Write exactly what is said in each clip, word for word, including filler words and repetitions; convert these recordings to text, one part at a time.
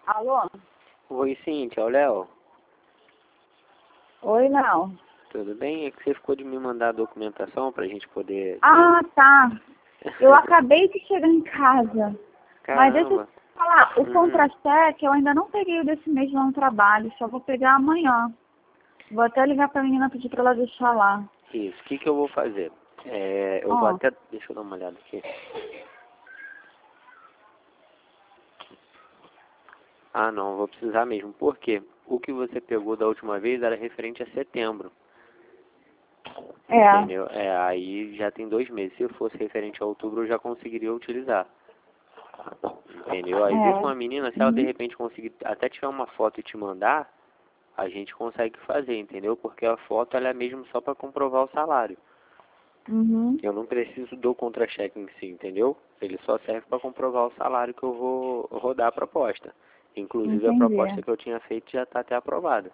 Alô? Oi, Cíntia, é o Léo. Oi, Léo. Tudo bem? É que você ficou de me mandar a documentação pra gente poder... Ah, tá. Eu acabei de chegar em casa. Mas deixa eu Caramba. te falar, o Uhum. contra-cheque eu ainda não peguei o desse mês lá no trabalho, só vou pegar amanhã. Vou até ligar pra menina pedir pra ela deixar lá. Isso, o que que eu vou fazer? É, eu vou Ó, até... Deixa eu dar uma olhada aqui. Ah, não, eu vou precisar mesmo. Por quê? O que você pegou da última vez era referente a setembro. é. Entendeu? É, aí já tem dois meses. Se fosse referente a outubro, eu já conseguiria utilizar. Entendeu? Aí vê com a É. menina, se ela de Uhum. repente conseguir até tirar uma foto e te mandar, a gente consegue fazer, entendeu? Porque a foto ela é mesmo só para comprovar o salário. Uhum. Eu não preciso do contra-cheque em si, entendeu? Ele só serve para comprovar o salário que eu vou rodar a proposta. Inclusive a Entendi. proposta que eu tinha feito já está até aprovada.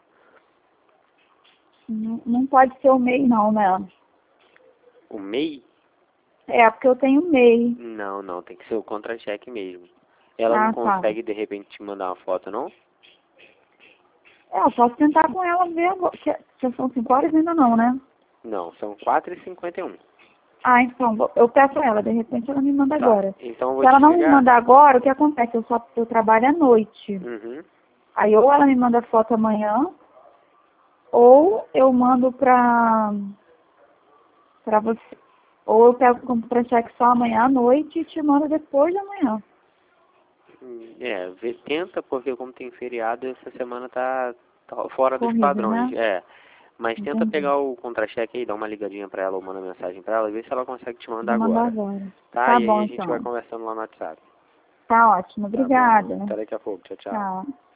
Não, não pode ser o MEI não, né? O M E I? É, porque eu tenho MEI. Não, não, tem que ser o contra-cheque mesmo. Ela não Ah, tá. consegue de repente te mandar uma foto, não? É, eu posso tentar com ela ver agora. que- Já são cinco horas ainda não, né? Não, são quatro e cinquenta e um. Ah, então, vou- eu peço a ela, de repente ela me manda Tá, agora. então eu Se vou ela te não me ligar. mandar agora, o que acontece? Eu só eu trabalho à noite. Uhum. Aí ou ela me manda foto amanhã, ou eu mando pra, pra você. Ou eu pego como pra cheque só amanhã à noite e te mando depois de amanhã. Hum, É, vê, tenta, porque como tem feriado, essa semana tá, tá fora dos Corrido, padrões. né? É, mas tenta Entendi. pegar o contra-cheque aí, dá uma ligadinha pra ela ou manda mensagem pra ela, e vê se ela consegue te mandar Vou mandar agora. agora. Tá? Tá E aí bom, a gente vai então. conversando lá no WhatsApp. Tá ótimo. Tá bom, Obrigada. até daqui a pouco. Tchau, tchau. Tchau.